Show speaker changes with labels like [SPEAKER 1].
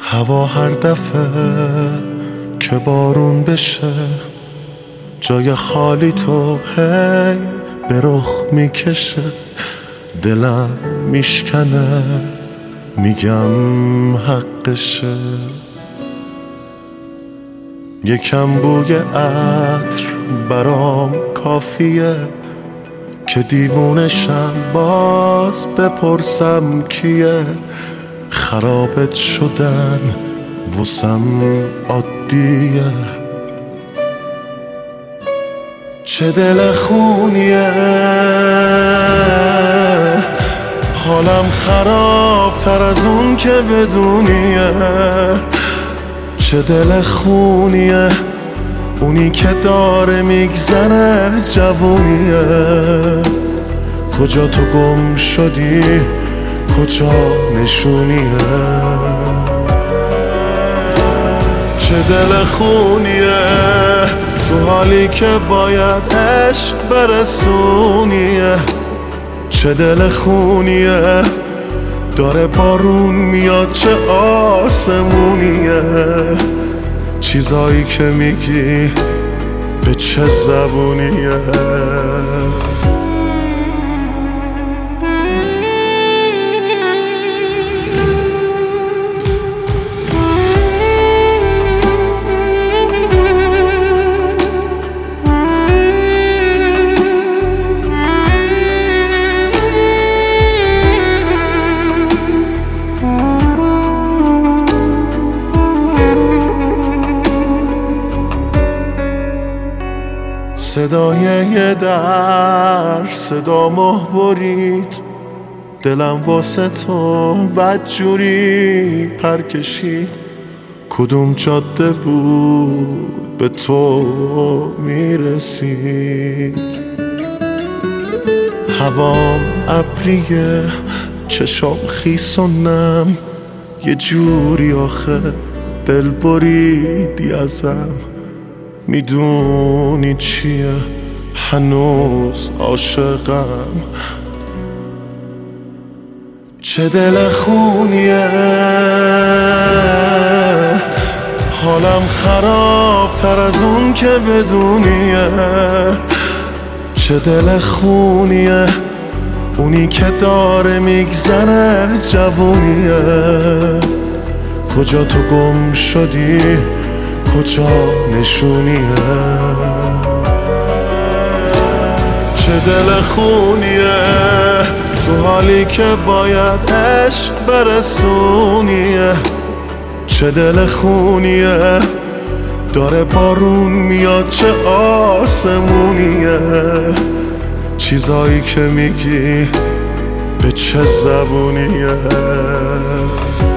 [SPEAKER 1] هوا هر دفعه که بارون بشه جای خالی تو هی به رخ میکشه، دلم میشکنه میگم حقشه. یکم بوی عطر برام کافیه که دیوونشم باز بپرسم کیه. خرابت شدن واسم عادیه، چه دل خونیه. حالم خراب تر از اون که بدونیه، چه دل خونیه. اونی که داره میگذره جوونیه. کجا تو گم شدی، کجا نشونیه. چه دل خونیه تو حالی که باید عشق برسونیه. چه دل خونیه داره بارون میاد، چه آسمونیه. چیزایی که میگی به چه زبونیه. صدای یه در صدا مه برید، دلم واسه تو بدجوری پر کشید. کدوم جاده بود به تو میرسید. هوام ابریه چشام خیس و نم، یه جوری آخه دل بریدی ازم. میدونی چیه هنوز عاشقم، چه دل خونیه. حالم خراب تر از اون که بدونیه، چه دل خونیه. اونی که داره میگذره جوونیه. کجا تو گم شدی، کجا نشونیه. چه دل خونیه تو حالی که باید عشق برسونیه. چه دل خونیه داره بارون میاد، چه آسمونیه. چیزایی که میگی به چه زبونیه.